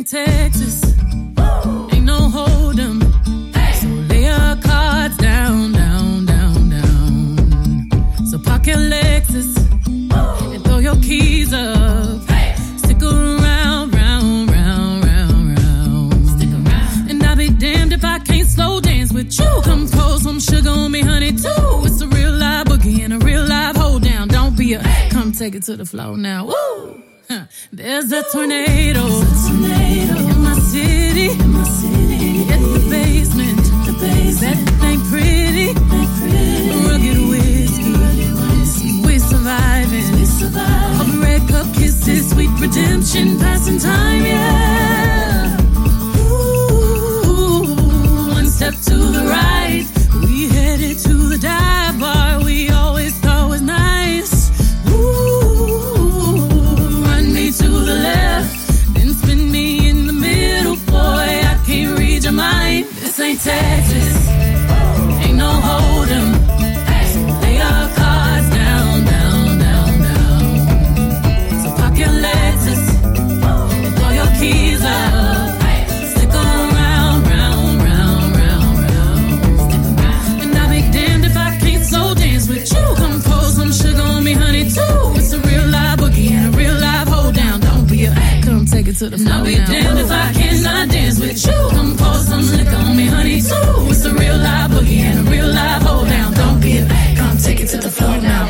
ain't Texas. Ain't no hold 'em. So lay your cards down, down, down, down. So park your Lexus and throw your keys up. Stick around, round, round, round, round. Stick around. And I'll be damned if I can't slow dance with you. Come pour some sugar on me, honey, too. It's a real live boogie and a real live hold down. Don't be a come take it to the floor now. Woo! There's a tornado in my city. In the basement. That ain't pretty. Rugged whiskey. We surviving. All the red cup kisses, sweet redemption, passing time, yeah. Ooh, one step to the right. We headed to the dive bar we always thought was nice. To the left, then spin me in the middle, boy, I can't read your mind. This ain't Texas, ain't no hold 'em. Lay your cards down, down, down, down. So park your Lexus and throw your keys up. Stick around, round, round, round, round. And I'll be damned if I can't slow dance with you. Come pour some sugar on me, honey, too. It's a real live boogie and a real live hold down. Don't be a come take it to the floor. I'll be damned if I cannot dance with you. Come pour some liquor on me, honey, too. It's a real live boogie and a real live hold down. Don't be a come take it to the floor now.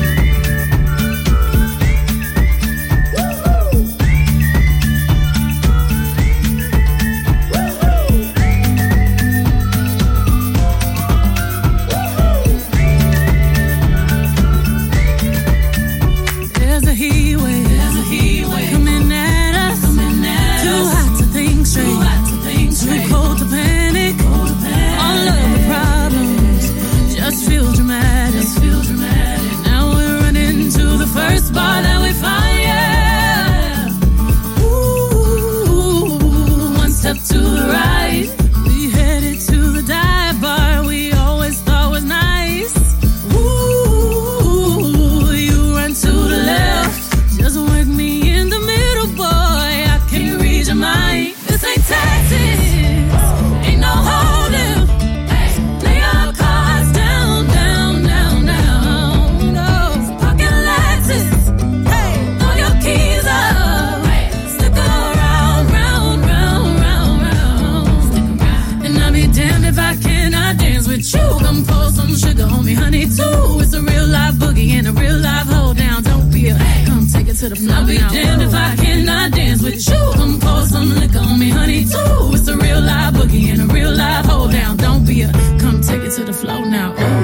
I'll be damned if I cannot dance with you. Come pour some liquor on me, honey, too. It's a real live boogie and a real live hold down. Don't be a come take it to the floor now. Ooh.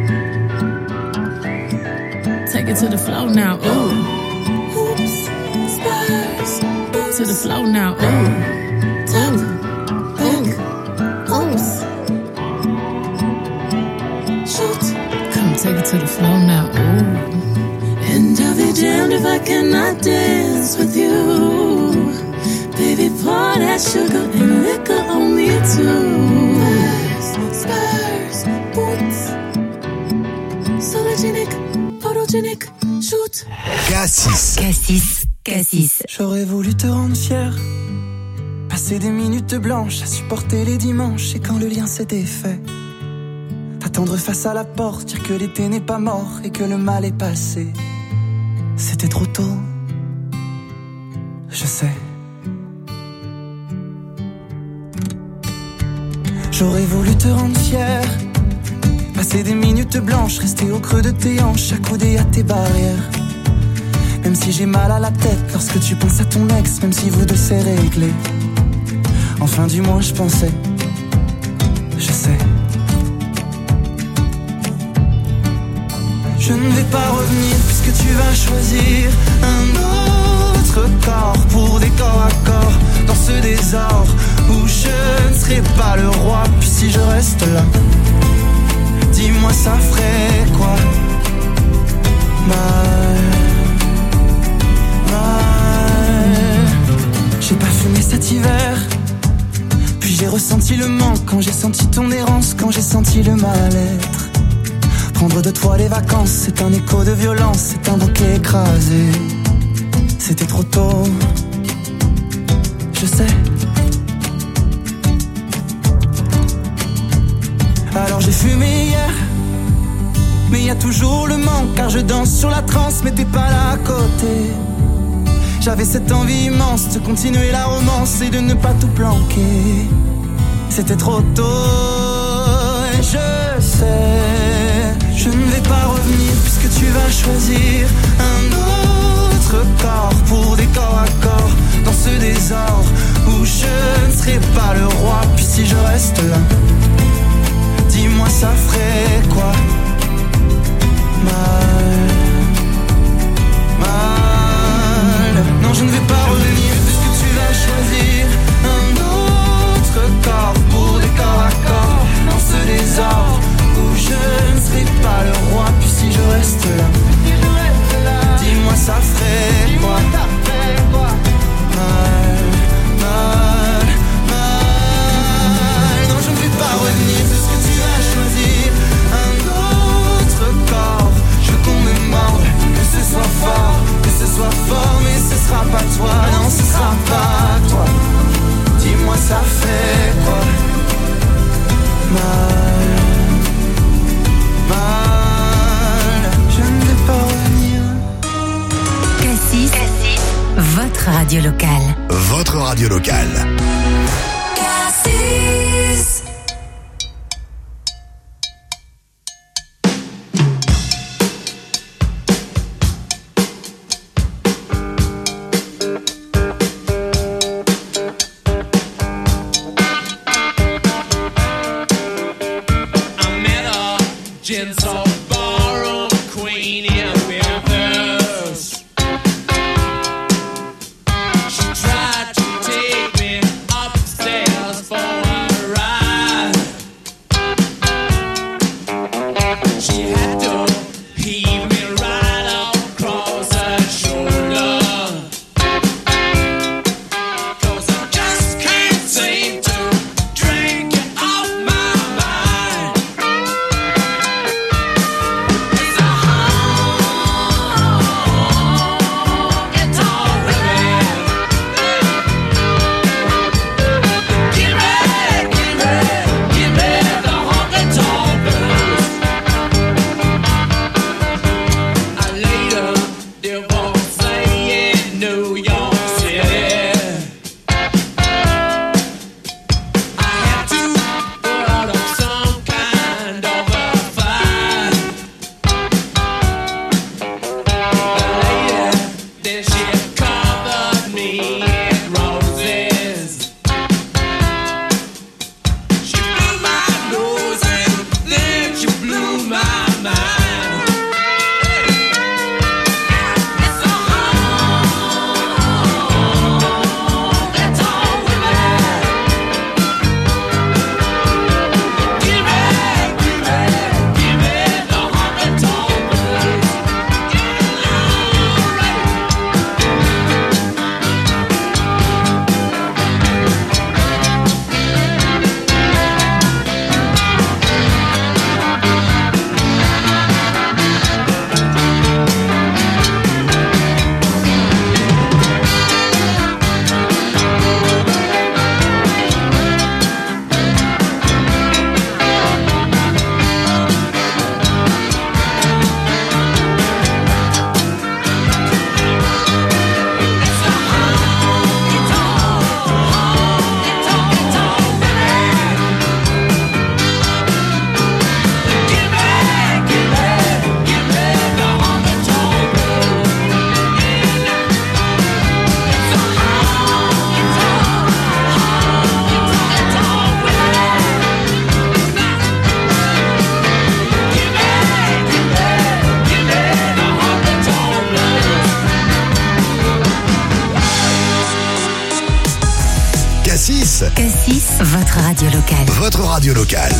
Take it to the floor now. Ooh. Oops, spurs, to the floor now. Ooh. Top, back, oops. Shoot. Come take it to the floor now. Ooh. And I'll be damned if I cannot dance with you. Baby, pour that sugar and liquor on me too. Spurs, boots. Sologenic, photogenic, shoot. Cassis. J'aurais voulu te rendre fier. Passer des minutes blanches à supporter les dimanches. Et quand le lien s'est défait, attendre face à la porte, dire que l'été n'est pas mort et que le mal est passé. C'était trop tôt, je sais. J'aurais voulu te rendre fier. Passer des minutes blanches, rester au creux de tes hanches, accoudé à tes barrières. Même si j'ai mal à la tête lorsque tu penses à ton ex, même si vous deux c'est réglé. Enfin du moins je pensais, je sais. Je ne vais pas revenir puisque tu vas choisir un autre corps pour des corps à corps dans ce désordre où je ne serai pas le roi. Puis si je reste là, dis-moi ça ferait quoi? J'ai pas fumé cet hiver, puis j'ai ressenti le manque quand j'ai senti ton errance, quand j'ai senti le mal-être. Prendre de toi les vacances, c'est un écho de violence, c'est un bouquet écrasé. C'était trop tôt, je sais. Alors j'ai fumé hier, mais y a toujours le manque, car je danse sur la transe, mais t'es pas là à côté. J'avais cette envie immense de continuer la romance et de ne pas tout planquer. C'était trop tôt et je sais, je ne vais pas revenir puisque tu vas choisir un autre corps pour des corps à corps dans ce désordre où je ne serai pas le roi. Puis si je reste là, dis-moi ça ferait quoi? Mal. Non, je ne vais pas revenir puisque tu vas choisir un autre corps pour des corps à corps dans ce désordre où je ne serai pas le roi. Puis si je reste là, dis-moi ça ferait quoi? Mal. Non, je ne vais pas revenir puisque tu vas choisir un autre corps. Je veux qu'on me morde, que ce soit fort, mais ce sera pas toi, non, ce sera pas toi. Dis-moi ça fait quoi? Mal, je ne vais pas revenir. Cassis, votre radio locale. Votre radio locale. Cassis. Cassis, votre radio locale. Votre radio locale.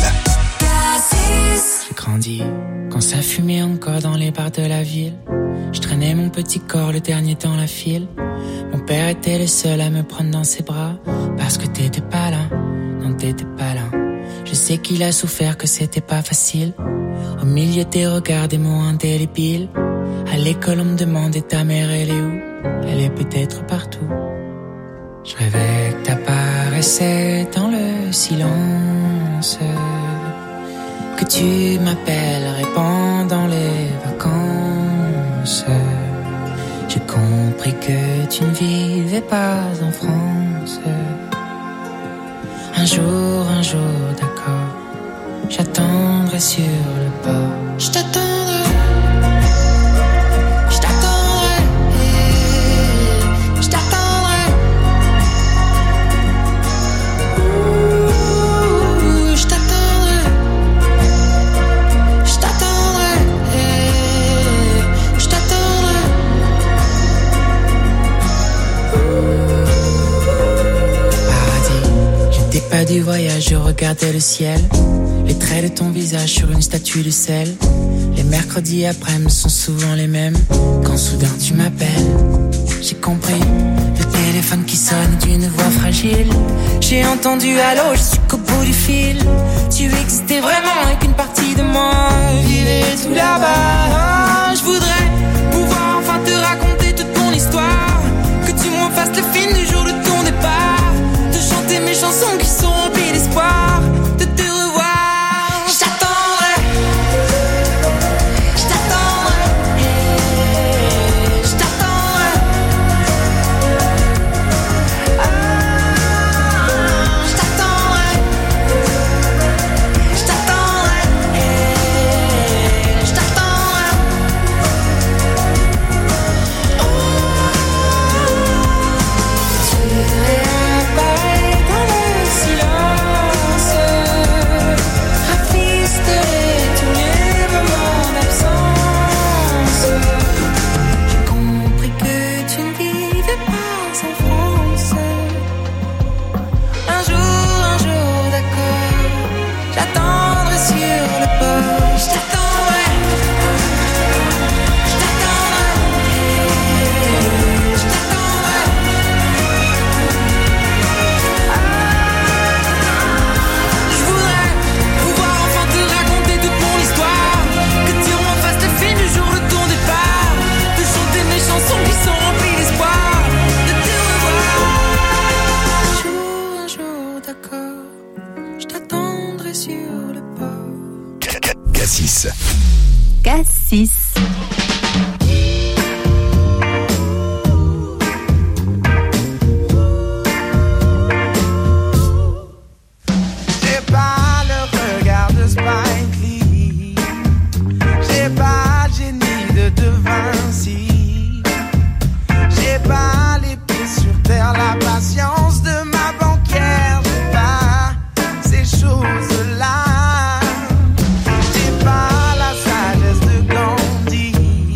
J'ai grandi quand ça fumait encore dans les bars de la ville. Je traînais mon petit corps, le dernier dans la file. Mon père était le seul à me prendre dans ses bras. Parce que t'étais pas là, non t'étais pas là. Je sais qu'il a souffert, que c'était pas facile. Au milieu des regards, des mots indélébiles. À l'école on me demandait ta mère elle est où? Elle est peut-être partout. Je rêvais que t'apparaissais dans le silence, que tu m'appellerais pendant les vacances. J'ai compris que tu ne vivais pas en France. Un jour, d'accord, j'attendrai sur le port. Je t'attendrai, je t'attendrai, je t'attendrai. Je t'attendrai, je t'attendrai, je t'attendrai. Paradis, j'étais pas du voyage, je regardais le ciel. Les traits de ton visage sur une statue de sel. Les mercredis après-midi sont souvent les mêmes. Quand soudain tu m'appelles, j'ai compris. Le téléphone qui sonne d'une voix fragile. J'ai entendu allô jusqu'au bout du fil. Tu existais vraiment et qu'une partie de moi vivait tout là-bas. Je voudrais pouvoir enfin te raconter toute mon histoire. Que tu me refasses le film du jour de ton départ. De chanter mes chansons qui sont remplies d'espoir. De te revoir. Cassis. J'ai pas le regard de Spike Lee. J'ai pas le génie de De Vinci. J'ai pas les pieds sur terre, la patience de ma banquière. J'ai pas ces choses-là. J'ai pas la sagesse de Gandhi.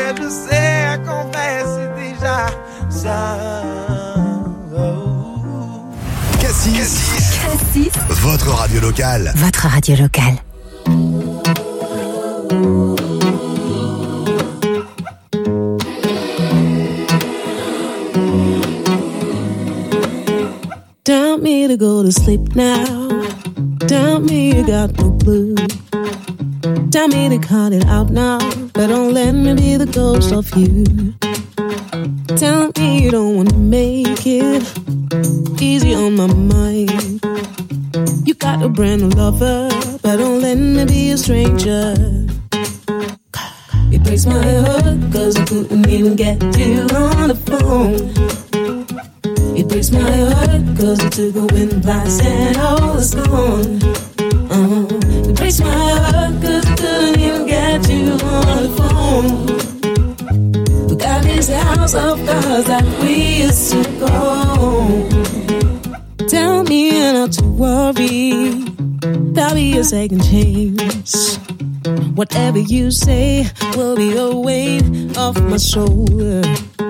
mais je sais qu'en vrai c'est déjà ça. Cassis, votre radio locale. Votre radio locale. Tell me to go to sleep now. Tell me you got no clue. Tell me to cut it out now, but don't let me be the ghost of you. Tell me you don't wanna make it easy on my mind. You got a brand new lover, but don't let me be a stranger. It breaks my heart, cause I couldn't even get you on the phone. It breaks my heart, cause I took a wind blast and all is gone. It breaks my heart, cause I couldn't even get you on the phone. We got this house of cards that we used to go. Tell me not to worry, there'll be a second chance. Whatever you say will be a weight off my shoulder.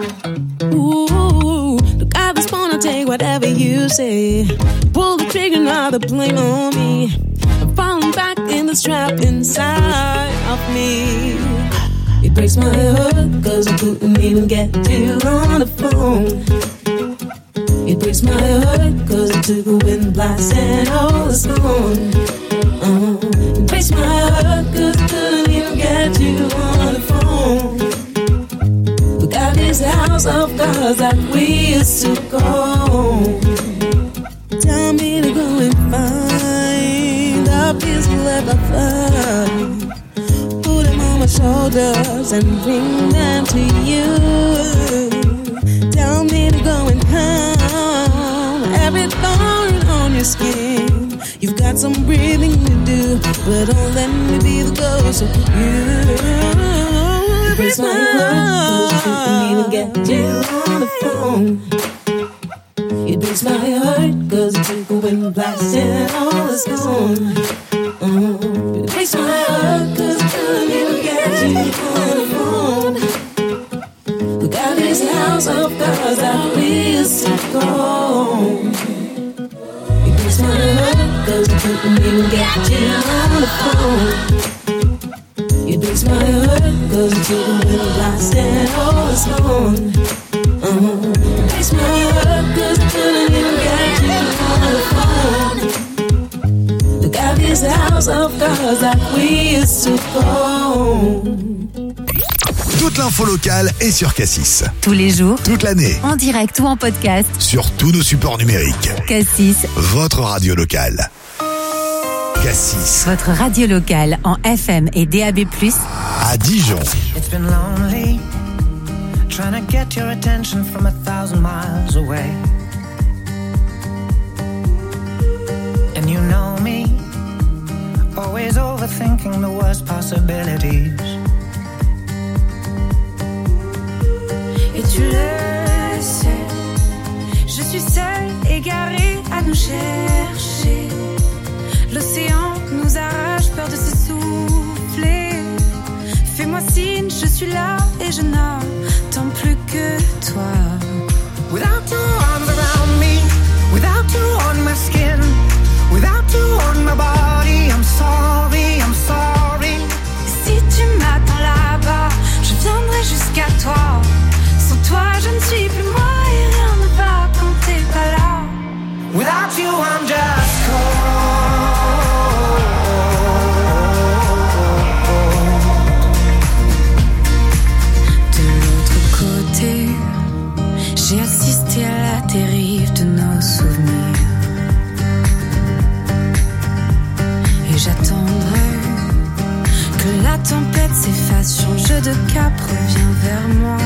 Ooh, look, I just wanna take whatever you say. Pull the trigger, now the blame on me. I'm falling back in this trap inside of me. It breaks my heart, cause I couldn't even get you on the phone. It breaks my heart, cause I took a wind blast and all is gone. It breaks my heart, cause I couldn't even get you on the phone. We got this house of cards that we used to go. Tell me to go and find the peace you left behind. Put them on my shoulders and bring them to you. Tell me to go and pound every thorn on your skin. You've got some breathing to do, but don't let me be the ghost of you. It breaks my heart, cause I couldn't even get you on the phone. It breaks my heart, cause I took a wind blast and all is gone. It breaks my heart, cause I couldn't even get you on the phone. We got this house of cards that we used to go. It breaks my heart, cause I couldn't even get you on the phone. It breaks my heart, cause I took a wind blast and all is gone. It breaks my heart, cause I couldn't even get you on the phone. We got this house of cards that we used to go. Toute l'info locale est sur Cassis. Tous les jours, Toute l'année. en direct ou en podcast. Sur tous nos supports numériques. Cassis, Votre radio locale. Cassis. votre radio locale en FM et DAB+. À Dijon. It's been lonely, trying to get your attention from 1,000 miles away. And you know me, always overthinking the worst possibilities. Et tu le sais, je suis seule, égarée à nous chercher. L'océan nous arrache, peur de s'essouffler. Fais-moi signe, je suis là et je n'attends plus que toi. Without your arms around me, without you on my skin, without you on my body, I'm sorry, I'm sorry. Si tu m'attends là-bas, je viendrai jusqu'à toi. Sans toi, je ne suis plus moi et rien ne va quand t'es pas là. Without you, I'm just cold. De l'autre côté, j'ai assisté à la dérive de nos souvenirs. Et j'attendrai que la tempête s'efface, change de cap, reviens vers moi.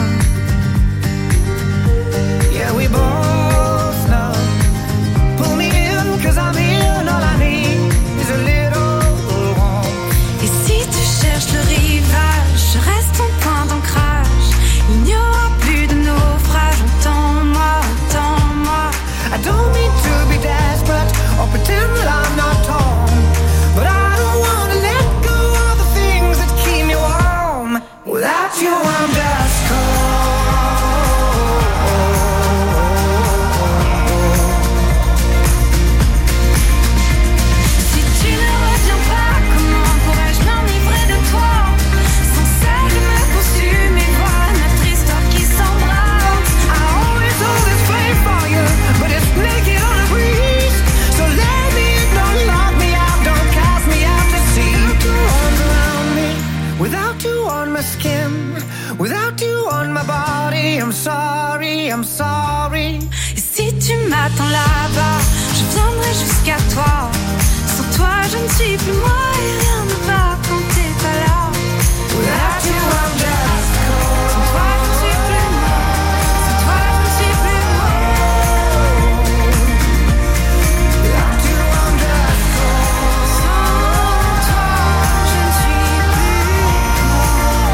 Yeah, we both know. Pull me in, 'cause I'm here, and all I need is a little warmth. Et si tu cherches le rivage, je reste ton point d'ancrage. Il n'y aura plus de naufrage, entends-moi, entends-moi. I don't mean to be desperate or pretend that I'm not torn, but I don't wanna let go of the things that keep me warm. Without you, I'm just cold. I'm sorry. Et si tu m'attends là-bas, je viendrai jusqu'à toi. Sans toi, je ne suis plus moi et rien ne va quand t'es pas là. Without you, I'm just cold. Sans toi, je ne suis plus moi. Sans toi, je ne suis plus moi. Without you, I'm just cold. Sans toi, je ne suis plus moi.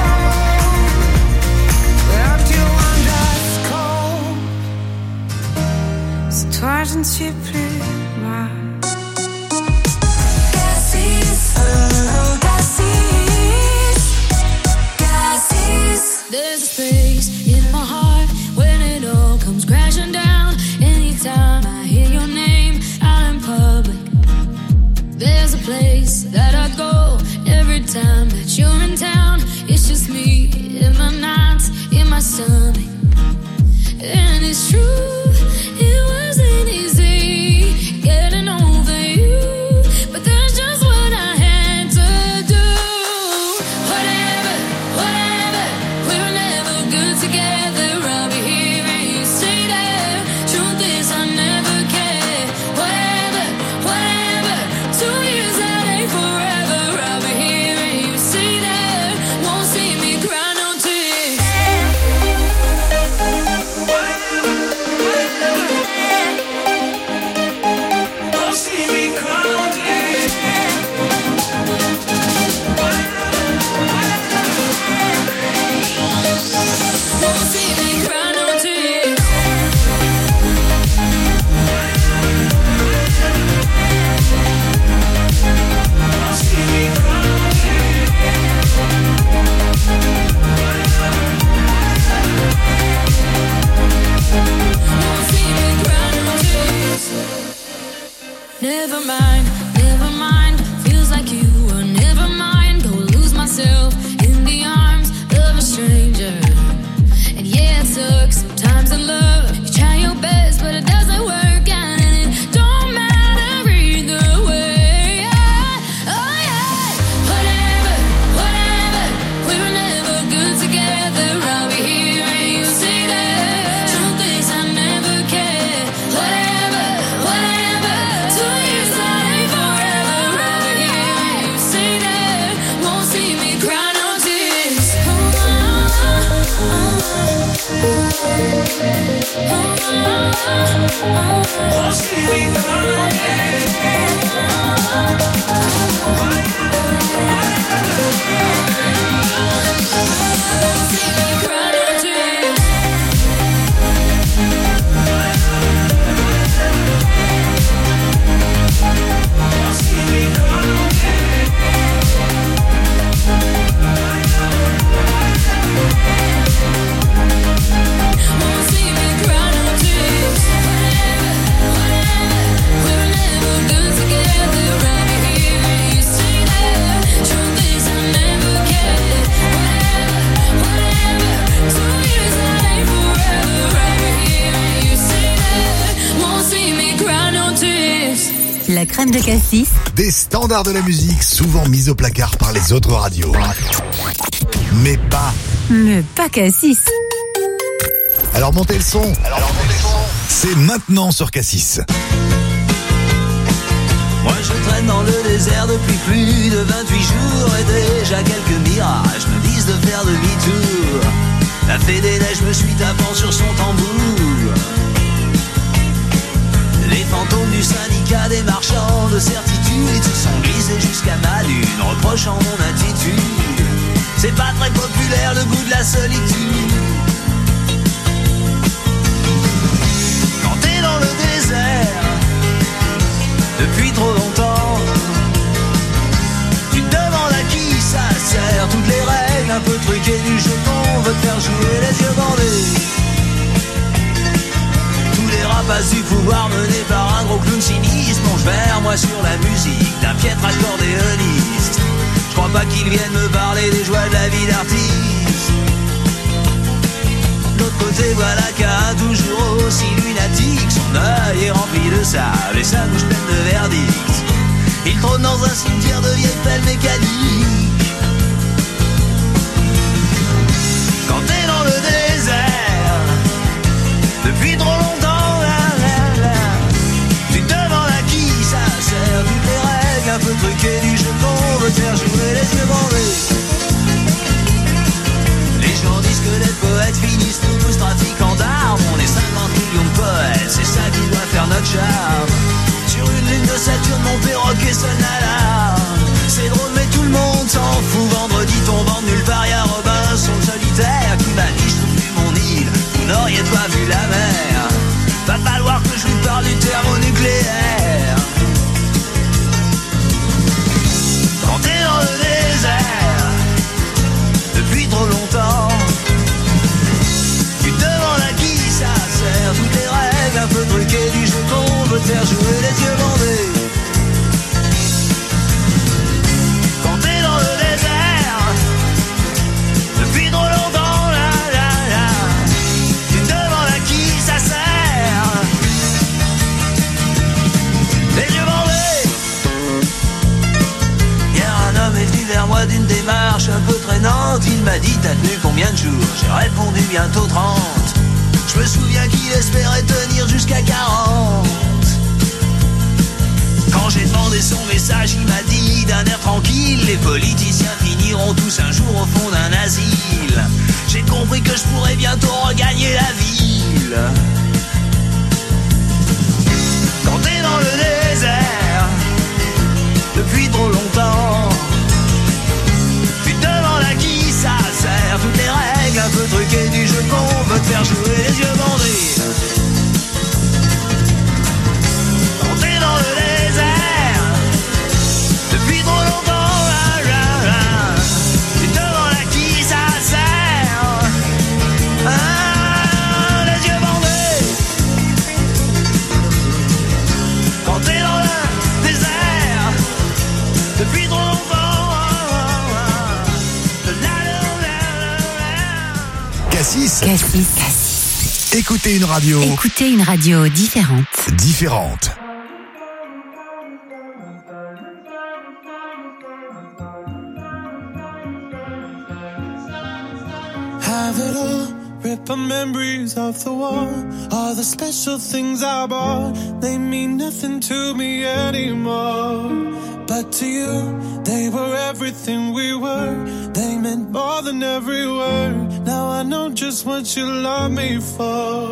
Without you, I'm just cold. Sans toi, je ne suis plus moi. There's a space in my heart when it all comes crashing down. Anytime I hear your name out in public, there's a place that I go every time that you're in town. It's just me in my nights, in my stomach. And it's true, it wasn't easy getting over you, but that's just what I had to do. Whatever, we were never good together. I'll be here and you stay there. Truth is I never cared. Whatever, 2 years that ain't forever. I'll be here and you stay there. Won't see me cry no tears. Won't see me cry no tears. Won't see me cry no tears. Won't see me cry no Won't see me cry no tears. Never mind, feels like you were never mine. Go lose myself in the arms of a stranger. And yeah, it sucks sometimes in love. You try your best, but it doesn't work out, and it don't matter either way. Oh yeah, whatever, we were never good together. I'll be here and you stay there. Truth is I never cared. Whatever, 2 years that ain't forever. I'll be here and you stay there. Won't see me cry no tears. Won't see me cry no tears. Won't see me cry no tears. Won't see me cry no tears. Won't see me cry no tears. Whatever, we were never good together. I'll be here and you stay there. Truth is I never cared. Whatever, 2 years that ain't forever. I'll be here and you stay there. Won't see me cry no tears. La crème de cassis, Des standards de la musique souvent mis au placard par les autres radios. Mais pas. Cassis. Alors montez le son. C'est maintenant sur Cassis. Moi je traîne dans le désert depuis plus de 28 jours et déjà quelques mirages me disent de faire demi-tour. La fée des neiges me suit tapant sur son tambour. Les fantômes du syndicat des marchands de certitude se sont glissés jusqu'à ma lune, reprochant mon attitude. C'est pas très populaire le goût de la solitude. Quand t'es dans le désert depuis trop longtemps, tu te demandes à qui ça sert. Toutes les règles un peu truquées du jeton veulent J'espère, moi, sur la musique d'un piètre accordéoniste. Je crois pas qu'ils viennent me parler des joies de la vie d'artiste. De l'autre côté, voilà qu'un toujours aussi lunatique. Son œil est rempli de sable et sa bouche pleine de verdict. Il trône dans un cimetière de vieilles pelles mécaniques. Quand t'es dans le désert depuis trop longtemps, tu te demandes à qui ça sert. Toutes les règles un peu truquées du jeu qu'on veut faire jouer, les yeux bandés. Les gens disent que les poètes finissent tous trafiquants d'armes. On est 50 millions de poètes, c'est ça qui doit faire notre charme. Sur une lune de Saturne, mon perroquet sonne l'alarme. C'est drôle mais tout le monde s'en fout. Vendredi tombant de nulle part, y'a Robinson solitaire qui m'a dit: je trouve plus mon île, vous n'auriez pas vu la mer. Va falloir que je lui parle du thermonucléaire. Quand t'es dans le désert depuis trop longtemps, tu te demandes à qui ça sert. Toutes les règles un peu truquées du jeu qu'on veut faire jouer, les yeux bandés. Quand t'es dans le désert depuis trop longtemps, tu te demandes à qui ça sert. Les yeux bandés. Hier un homme est venu vers moi d'une démarche un peu traînante. Il m'a dit: t'as tenu combien de jours? J'ai répondu: bientôt 30. Je me souviens qu'il espérait tenir jusqu'à 40. Quand j'ai demandé son message, il m'a dit d'un air tranquille: les politiciens finiront tous un jour au fond d'un asile. J'ai compris que je pourrais bientôt regagner la ville. Quand t'es dans le désert depuis trop longtemps, tu te demandes à qui ça sert. Toutes les règles un peu truquées du jeu qu'on veut te faire jouer, les yeux bandés. Quand t'es dans le désert depuis trop longtemps, tu te demandes à qui ça sert. Les yeux bandés. Quand t'es dans le désert depuis trop longtemps. Cassis. Cassis. Écoutez une radio. Écoutez une radio différente. Différente. Have it all, rip on memories of the war. All the special things I bought, they mean nothing to me anymore. But to you, they were everything we were. They meant more than every word. Now I know just what you love me for.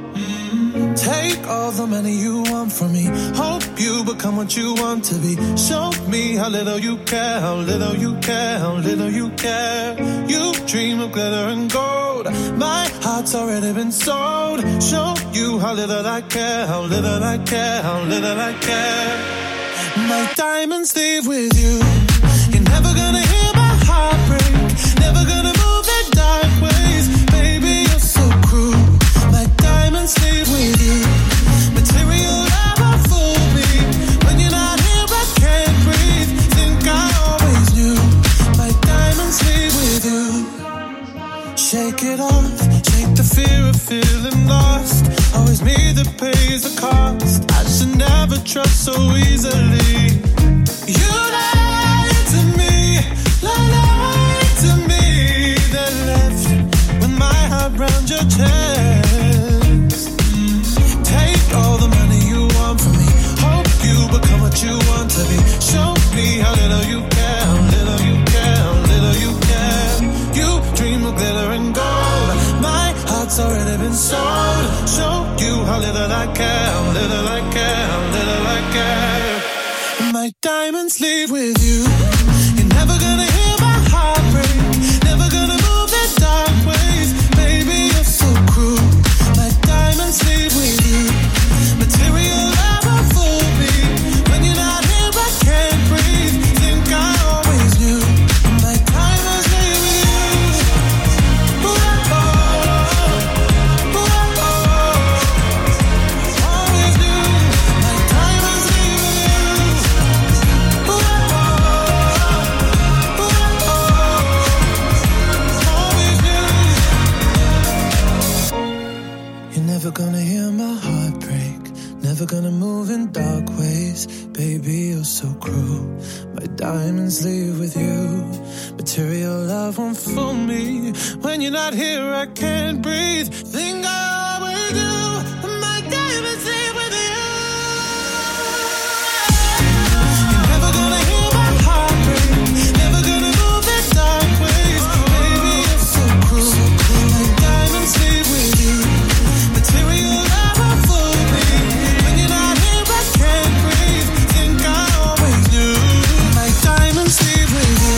Take all the money you want from me. Hope you become what you want to be. Show me how little you care, how little you care, how little you care. You dream of glitter and gold. My heart's already been sold. Show you how little I care, how little I care, how little I care. My diamonds leave with you. You're never gonna hear my heart break. Never gonna move in dark ways. Baby, you're so cruel. My diamonds leave with you. Material never fooled me. When you're not here, I can't breathe. Think I always knew. My diamonds leave with you. Shake it off. Shake the fear of feeling lost. Always me that pays the cost. I should never trust so easily. You lied to me, lied to me. Then left with my heart round your chest. Take all the money you want from me. Hope you become what you want to be. Show me how little you care, how little you care, how little you care. You dream of glitter and gold. My heart's already been sold. Show you how little I care, how little I care, how little I care. My diamonds leave with you. You're never gonna hear my heart break. Never gonna move in dark ways. Baby, you're so cruel. My diamonds leave with you. Material never fooled me. When you're not here, I can't breathe. Think I always knew. My diamonds leave with you. Always knew. My diamonds leave with you. gonna hear my heart break. Never gonna move in dark ways. Baby, you're so cruel. My diamonds leave with you. Material love won't fool me. When you're not here, I can't breathe. Think I always do. My diamonds leave with you. You're never gonna hear my heart break. Never gonna move in dark ways. Baby, you're so cruel. My diamonds leave with you. Material love won't fool me. When you're not here, I can't breathe. Think I always knew. My diamonds leave with you.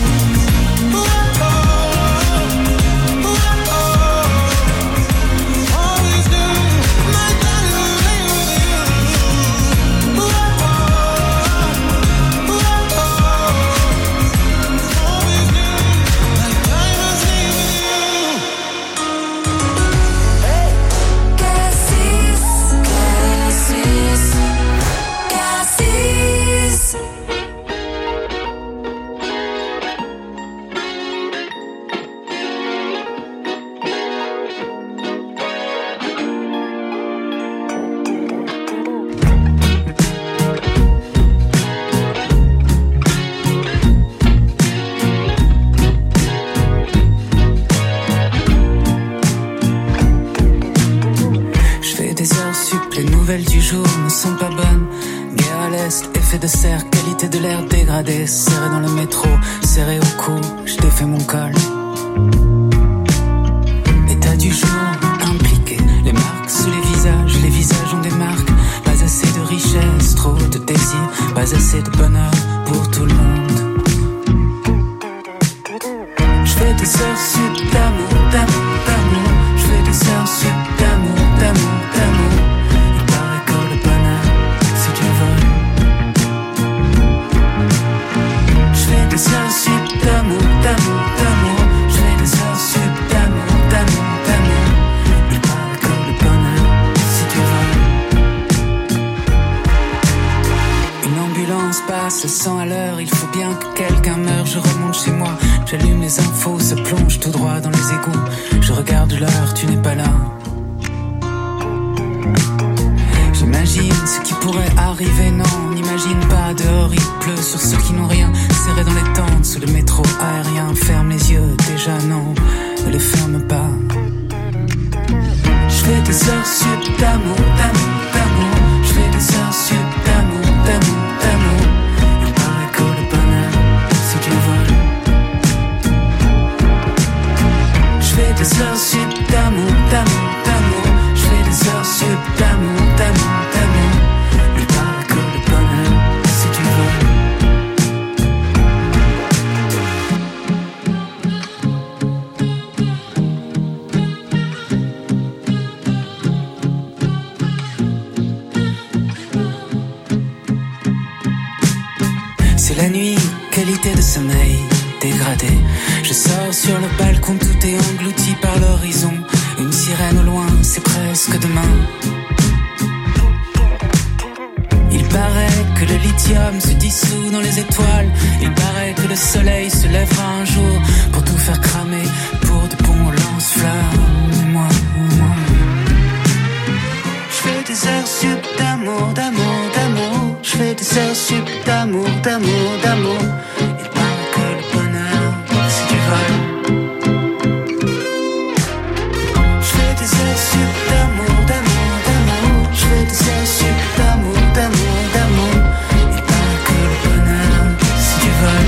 Du jour ne sont pas bonnes. Guerre à l'est, effet de serre, qualité de l'air dégradée. Serré dans le métro, serré au cou, je défais mon col. État du jour, impliqué. Les marques sous les visages ont des marques. Pas assez de richesse, trop de désir. Pas assez de bonheur pour tout le monde. Je fais des heures sup d'amour, d'amour, d'amour. Je fais des heures sup d'amour, d'amour, d'amour. Des heures sup d'amour, d'amour, d'amour. Je fais des heures sup d'amour, d'amour, d'amour. Il paraît que le bonheur, si tu veux. Une ambulance passe 100 à l'heure. Il faut bien que quelqu'un meure. Je remonte chez moi, j'allume les infos. Se plonge tout droit dans les égouts. Je regarde l'heure, tu n'es pas là. J'imagine ce qui pourrait arriver, non, on n'imagine pas. Dehors il pleut sur ceux qui n'ont rien. Serré dans les tentes, sous le métro aérien. Ferme les yeux, déjà non, ne les ferme pas. Je fais des heures sup d'amour, d'amour, d'amour. Je fais des heures sup d'amour, d'amour, d'amour. Il paraît que le bonheur, c'est du vol. Je fais des heures sup d'amour, d'amour, d'amour. Je fais des heures sup d'amour, d'amour, d'amour. Il paraît que le bonheur, c'est du vol. C'est la nuit, qualité de sommeil dégradée. Je sors sur le balcon, tout est englouti par l'horizon. Une sirène au loin, c'est presque demain. Il paraît que le lithium se dissout dans les étoiles. Il paraît que le soleil se lèvera un jour pour tout faire cramer, pour de bons lance-flammes. Moi. Je fais des heures sup d'amour, d'amour, d'amour. Je fais des heures sup d'amour, d'amour, d'amour. Il paraît que le bonheur, c'est du vol. Je fais des heures sup d'amour, d'amour, d'amour. Je fais des heures sup d'amour, d'amour, d'amour. Il paraît que le bonheur, c'est du vol.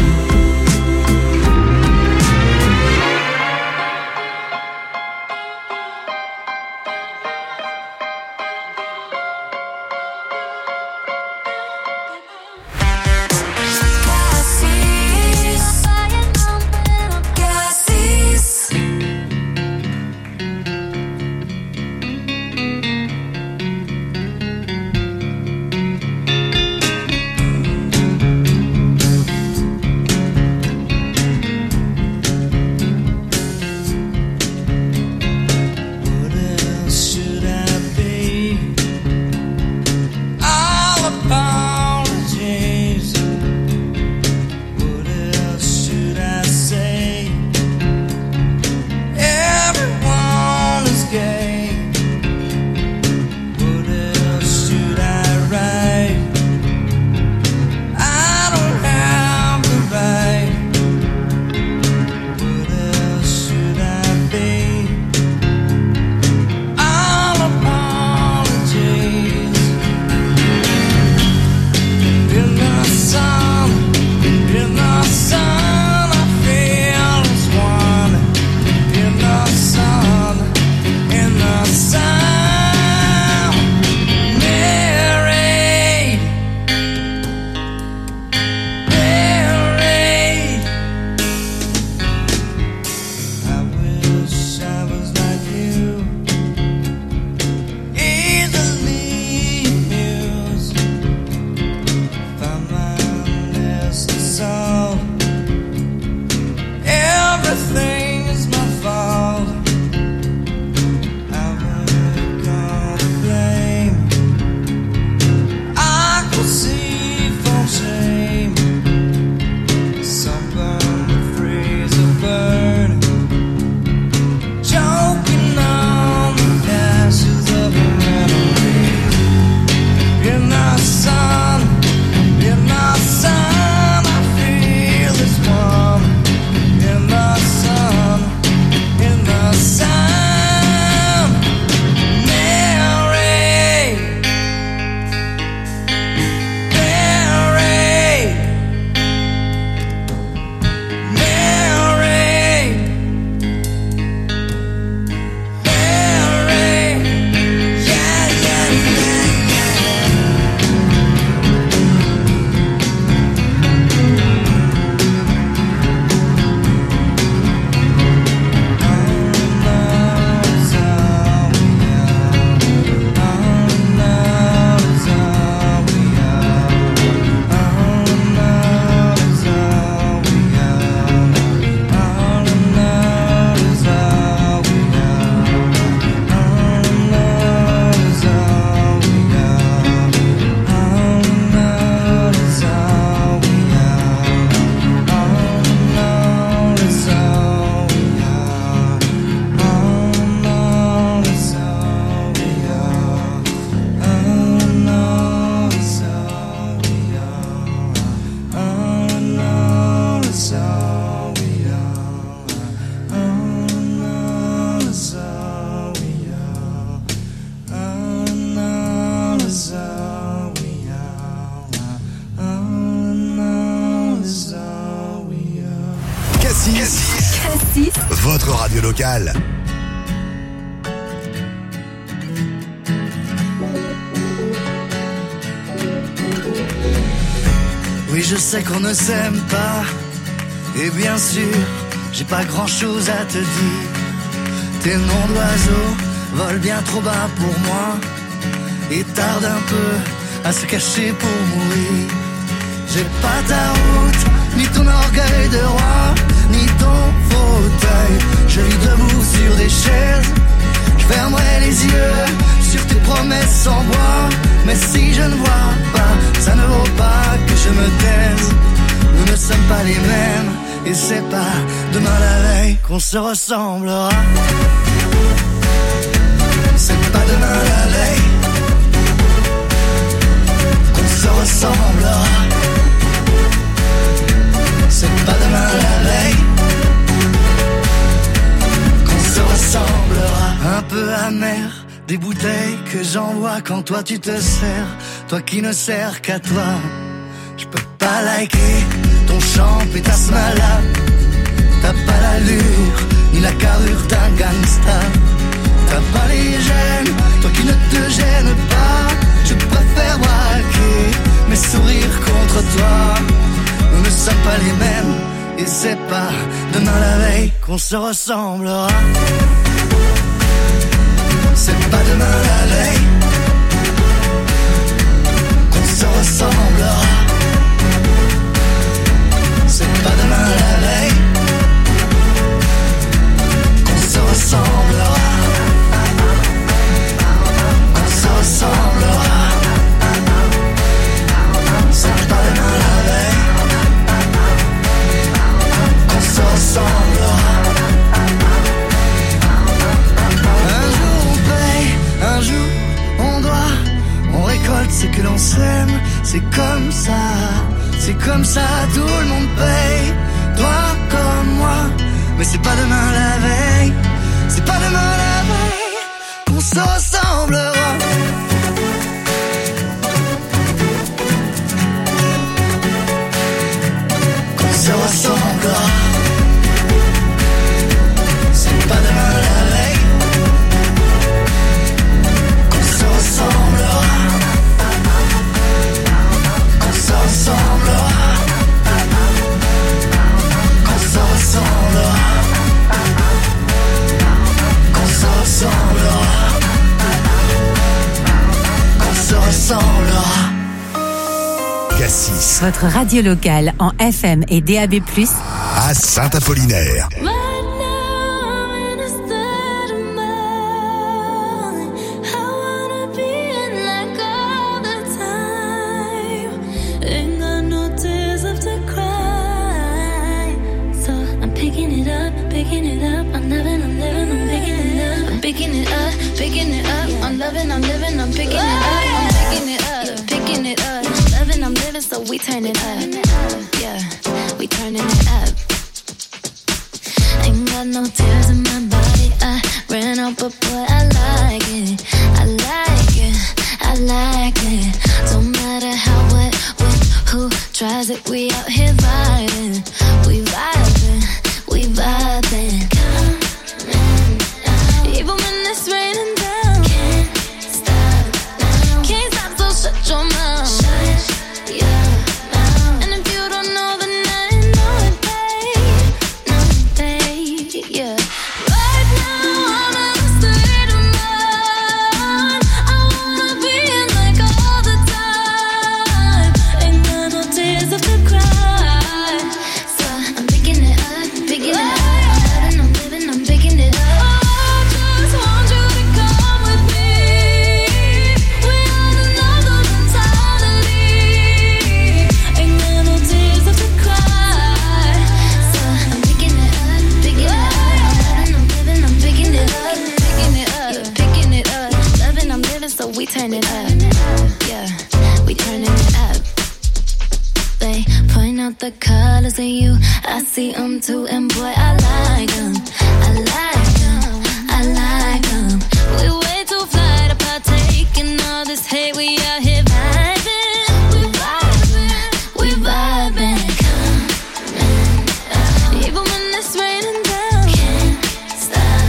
Local. Oui, je sais qu'on ne s'aime pas. Et bien sûr, j'ai pas grand chose à te dire. Tes noms d'oiseaux volent bien trop bas pour moi et tardent un peu à se cacher pour mourir. J'ai pas ta route, ni ton orgueil de roi, ni ton fauteuil. Je vis debout sur des chaises, je fermerai les yeux sur tes promesses en bois. Mais si je ne vois pas, ça ne vaut pas que je me taise. Nous ne sommes pas les mêmes, et c'est pas demain la veille qu'on se ressemblera. C'est pas demain la veille qu'on se ressemblera. C'est pas demain la veille qu'on se ressemblera. Un peu amer, des bouteilles que j'envoie quand toi tu te sers. Toi qui ne sers qu'à toi. Je peux pas liker ton chant et ta malade. T'as pas l'allure ni la carrure d'un gangsta. T'as pas les gènes, toi qui ne te gênes pas. Je préfère braquer mes sourires contre toi. Nous ne sommes pas les mêmes, et c'est pas demain la veille qu'on se ressemblera. C'est pas demain la veille qu'on se ressemblera. C'est pas demain la veille qu'on se ressemblera. Qu'on se ressemblera. C'est pas demain la veille qu'on se ressemblera. Un jour on paye, un jour on doit, on récolte ce que l'on sème. C'est comme ça, tout le monde paye. Toi comme moi, mais c'est pas demain la veille. C'est pas demain la veille qu'on se ressemblera. Qu'on se ressemblera. C'est pas demain la veille qu'on se ressemblera. Qu'on se ressemblera. Qu'on se ressemblera. Qu'on se ressemblera. Qu'on se ressemblera. Cassis. Votre radio locale en FM et DAB+, à Saint-Apollinaire. We turn it up, yeah, we turning it up. Ain't got no tears in my body, I ran out, but boy, I like it, I like it, I like it. Don't matter how, what, when, who tries it, we out here vibing, we vibing, we vibing. Come on, even when it's raining down, can't stop now, can't stop, so shut your mouth. We turn it up, yeah, we turning it up. They point out the colors in you, I see them too, and boy, I like them, I like them, I like them. We way too fly to partake in all this hate, we out here vibing, we vibing, we vibing. Come on, even when it's raining down, can't stop.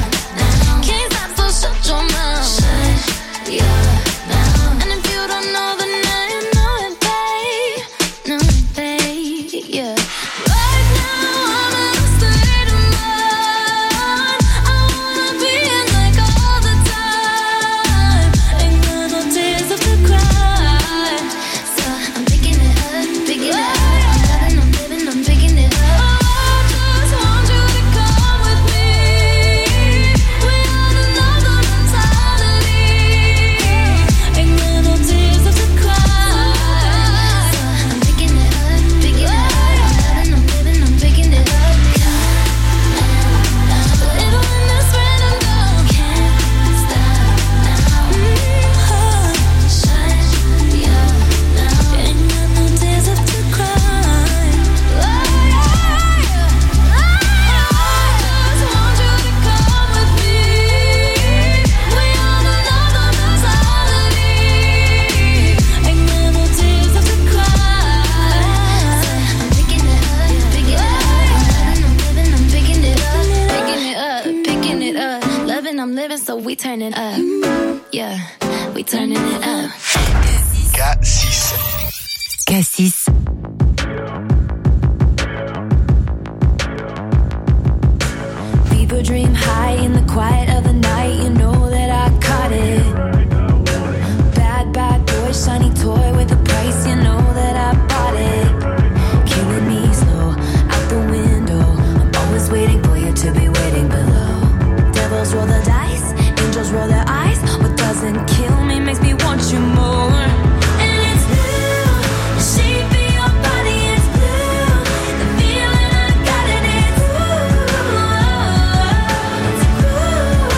so we turning up. Yeah, we turning it up. K6. K6. People dream high in the quiet of the night. You know that I caught it. Bad, bad boy, shiny toy with a price. You know that I bought it. Killing me slow, out the window. I'm always waiting for you to be waiting below. Devils roll the dice, angels roll their eyes. What doesn't kill me makes me want you more. And it's blue, the shape of your body is blue. The feeling I got it is blue. It's blue.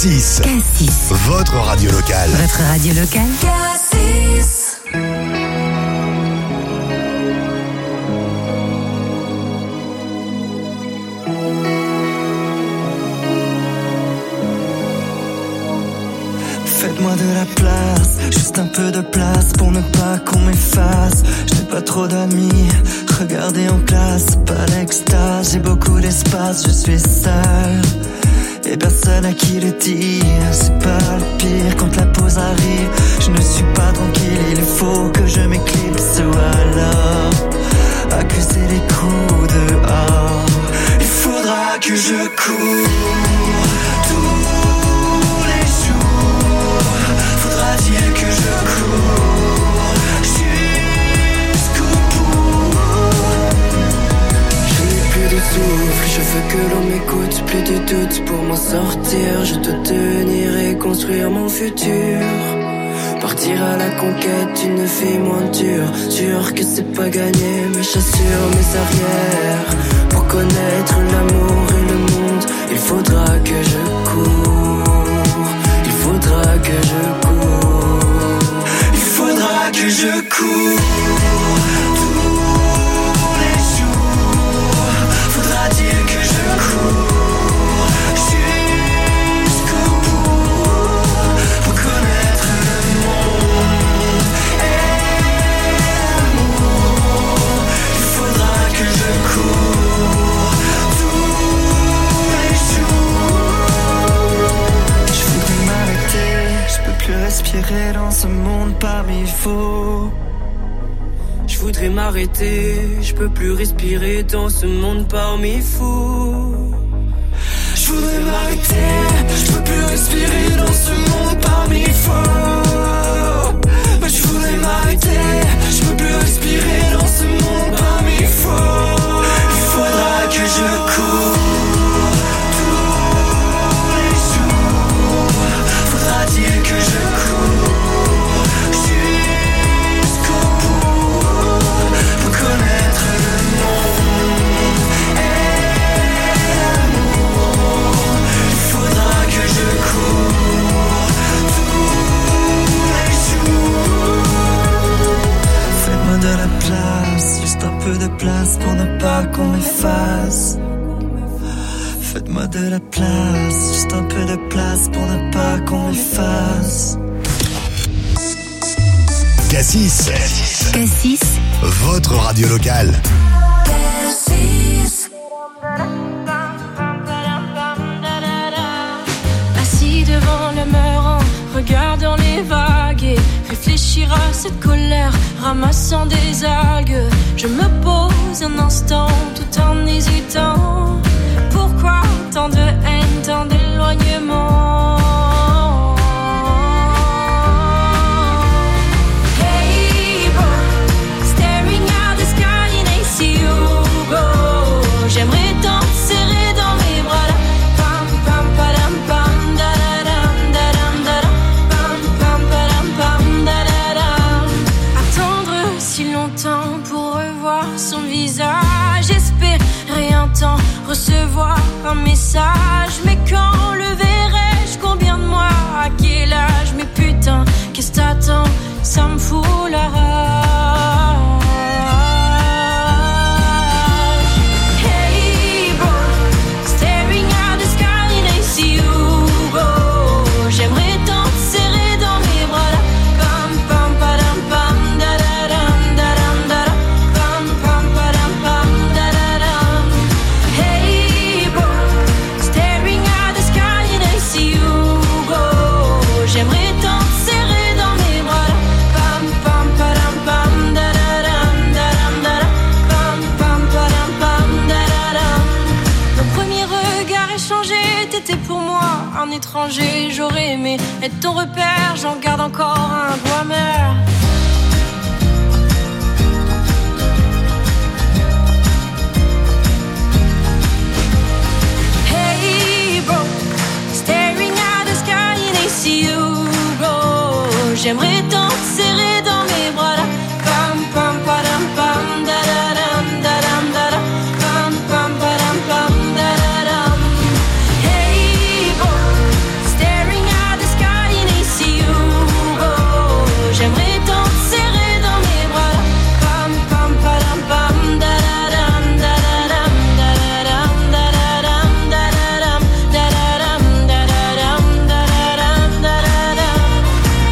Cassis. Cassis. Votre radio locale. Votre radio locale. Cassis. Faites-moi de la place, juste un peu de place pour ne pas qu'on m'efface. Je n'ai pas trop d'amis, regardez en classe, pas l'extase. J'ai beaucoup d'espace, je suis seul et personne à qui le dire. C'est pas le pire quand la pause arrive. Je ne suis pas tranquille, il faut que je m'éclipse ou alors accuser les coups dehors. Il faudra que je cours tous les jours. Faudra-t-il que je cours jusqu'au bout? Je n'ai plus de souffle, je veux que l'on m'écoute. Plus de doute pour m'en sortir. Je dois tenir et construire mon futur. Partir à la conquête d'une vie moins dure. Sûr que c'est pas gagné, mais j'assure mes arrières. Pour connaître l'amour et le monde, il faudra que je cours. Il faudra que je cours. Il faudra que je cours tous les jours. Faudra-t-il que je cours jusqu'au bout pour connaître le monde et l'amour? Il faudra que je cours tous les jours. Je voudrais m'arrêter, je peux plus respirer dans ce monde parmi faux. Je voudrais m'arrêter, je peux plus respirer dans ce monde parmi fous. Je voudrais m'arrêter, je peux plus respirer dans ce monde parmi faux. Je voudrais m'arrêter, je peux plus respirer dans ce monde parmi faux. Il faudra que je cours tous les jours. Faudra-t-il que je cours jusqu'au bout pour connaître le monde et l'amour? Il faudra que je cours tous les jours. Faites-moi de la place, juste un peu de place pour ne pas qu'on m'efface. Faites-moi de la place, juste un peu de place pour ne pas qu'on m'efface. Cassis. Cassis. Votre radio locale. Cassis. Assis devant le mur en regardant les vagues et réfléchir à cette colère, ramassant des algues. Je me pose un instant tout en hésitant. Pourquoi tant de haine, tant d'éloignement? Hey boy, staring at the sky and I see you go. J'aimerais tant te serrer dans mes bras là. Pam pam padam pam da da dam da dam da dam. Pam pam padam pam da da dam. Attendre si longtemps pour revoir son visage, espérer un temps, recevoir un message. Mais quand le verrai-je? Combien de mois? À quel âge? Mais putain, qu'est-ce que t'attends? Ça me fout la rage. Hey boy, staring at the sky and I see you go. J'aimerais tant te serrer dans mes bras là. Pam pam padam pam da da dam da dam da dam. Pam pam padam pam da da dam. Hey boy, staring at the sky and I see you go. J'aimerais tant te serrer dans mes bras là. Pam pam padam pam da da dam da dam da dam. Pam pam padam pam da da dam. Nos premiers regards échangés, t'étais pour moi un étranger. J'aurais aimé être ton repère, j'en garde encore un goût amer. Hey bro, staring at the sky and I see you go. J'aimerais